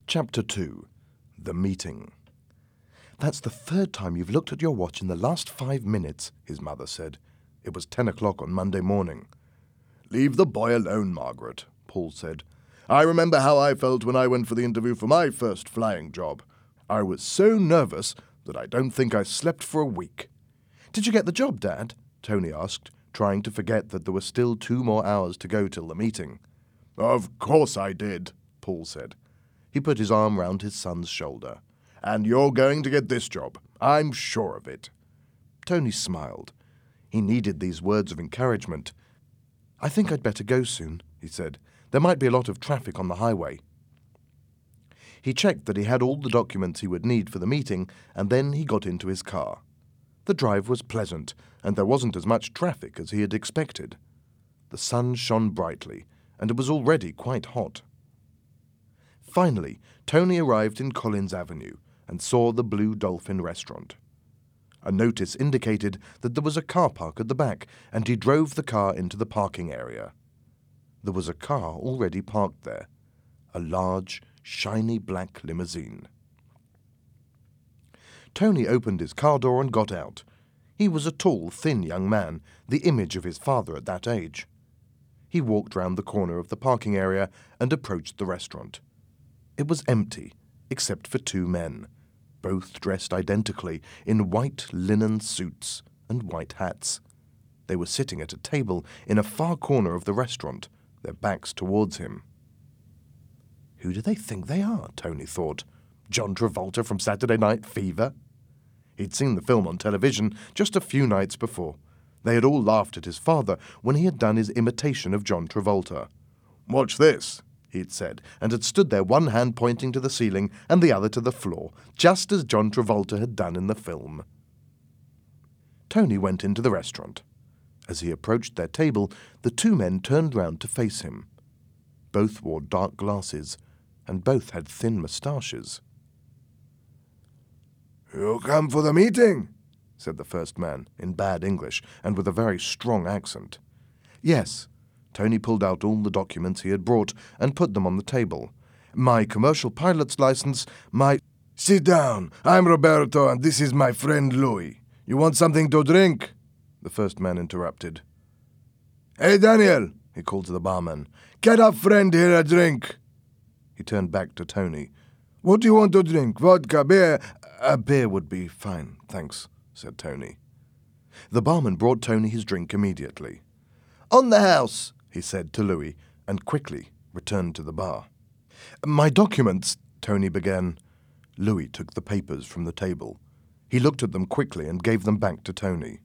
Chapter 2. The Meeting. "That's the third time you've looked at your watch in the last 5 minutes," his mother said. It was 10 o'clock on Monday morning. "Leave the boy alone, Margaret," Paul said. "I remember how I felt when I went for the interview for my first flying job. I was so nervous that I don't think I slept for a week." "Did you get the job, Dad?" Tony asked, trying to forget that there were still 2 more hours to go till the meeting. "Of course I did," Paul said. He put his arm round his son's shoulder. "And you're going to get this job. I'm sure of it." Tony smiled. He needed these words of encouragement. "I think I'd better go soon," he said. "There might be a lot of traffic on the highway." He checked that he had all the documents he would need for the meeting, and then he got into his car. The drive was pleasant, and there wasn't as much traffic as he had expected. The sun shone brightly, and it was already quite hot. Finally, Tony arrived in Collins Avenue and saw the Blue Dolphin restaurant. A notice indicated that there was a car park at the back, and he drove the car into the parking area. There was a car already parked there, a large, shiny black limousine. Tony opened his car door and got out. He was a tall, thin young man, the image of his father at that age. He walked round the corner of the parking area and approached the restaurant. It was empty, except for 2 men, both dressed identically in white linen suits and white hats. They were sitting at a table in a far corner of the restaurant, their backs towards him. Who do they think they are, Tony thought? John Travolta from Saturday Night Fever? He'd seen the film on television just a few nights before. They had all laughed at his father when he had done his imitation of John Travolta. "Watch this," he'd said, and had stood there, one hand pointing to the ceiling and the other to the floor, just as John Travolta had done in the film. Tony went into the restaurant. As he approached their table, the 2 men turned round to face him. Both wore dark glasses, and both had thin moustaches. "You come for the meeting?" said the first man, in bad English, and with a very strong accent. "Yes." Tony pulled out all the documents he had brought and put them on the table. "My commercial pilot's license, my—" "Sit down. I'm Roberto, and this is my friend Louis. You want something to drink?" the first man interrupted. "Hey, Daniel," he called to the barman. "Get our friend here a drink." He turned back to Tony. "What do you want to drink? Vodka, beer?" "A beer would be fine, thanks," said Tony. The barman brought Tony his drink immediately. "On the house," he said to Louis, and quickly returned to the bar. "My documents," Tony began. Louis took the papers from the table. He looked at them quickly and gave them back to Tony.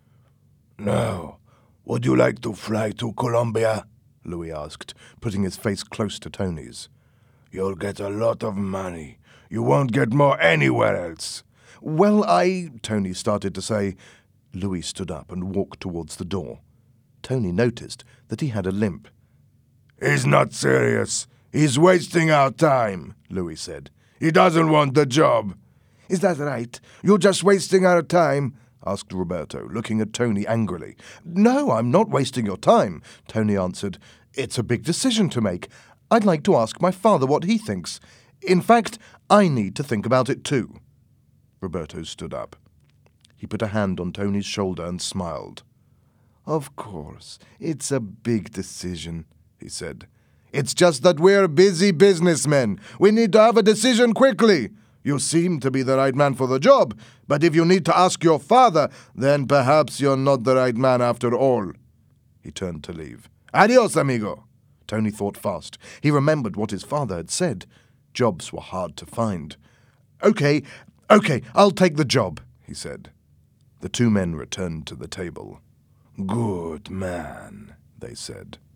"Now, would you like to fly to Colombia?" Louis asked, putting his face close to Tony's. "You'll get a lot of money. You won't get more anywhere else." "Well, Tony started to say. Louis stood up and walked towards the door. Tony noticed that he had a limp. "He's not serious. He's wasting our time," Louis said. "He doesn't want the job." "Is that right? You're just wasting our time?" asked Roberto, looking at Tony angrily. "No, I'm not wasting your time," Tony answered. "It's a big decision to make. I'd like to ask my father what he thinks. In fact, I need to think about it too." Roberto stood up. He put a hand on Tony's shoulder and smiled. "Of course, it's a big decision," he said. "It's just that we're busy businessmen. We need to have a decision quickly. You seem to be the right man for the job, but if you need to ask your father, then perhaps you're not the right man after all." He turned to leave. "Adios, amigo." Tony thought fast. He remembered what his father had said. Jobs were hard to find. Okay, I'll take the job," he said. The 2 men returned to the table. "Good man," they said.